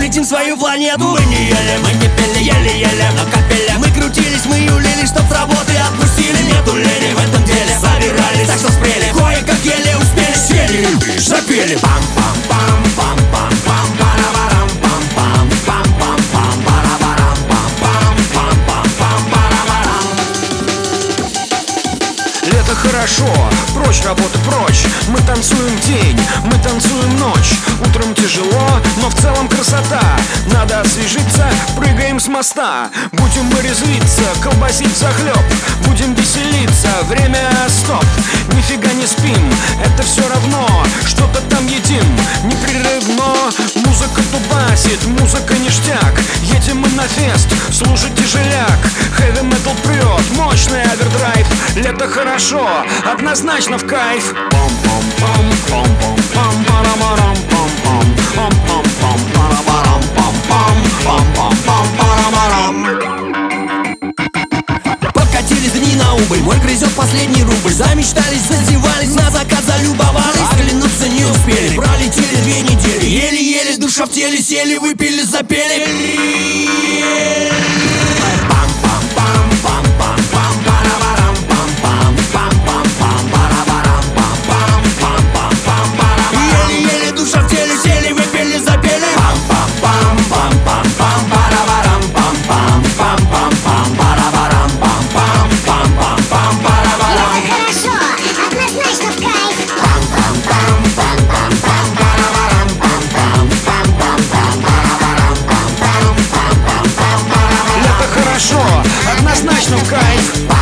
облетим свою планету. Мы не ели, мы не пили, еле-еле на капеле. Мы крутились, мы юлили, чтоб с работы отпустили. Нету лени в этом деле, собирались, так что спрели. Кое-как еле успели, сели, запели. Пам-пам-пам-пам-пам, парабарам, пам-пам, пам-пам-пам, парабарам, пам-пам, пам-пам-пам, парабарам. Лето хорошо, прочь работа, прочь. Мы танцуем день, мы танцуем ночь. Утром тяжело, но в целом красота. Надо освежиться, прыгаем с моста. Будем мы резвиться, колбасить захлеб. Будем веселиться, время стоп. Нифига не спим, это все равно. Что-то там едим, непрерывно. Музыка дубасит, музыка ништяк. Едем мы на фест, слушать тяжеляк. Heavy metal прет, мощный овердрайв. Лето хорошо, однозначно в кайф. Подкатились дни на убыль, мой грызет последний рубль. Замечтались, зазевались, на закат залюбовались. Оглянуться не успели, пролетели 2 недели. Еле-еле душа в теле, сели, выпили, запели. Еле-еле душа в теле, сели, выпили, запели. Хорошо, однозначно в кайф. Лето хорошо, однозначно в кайф.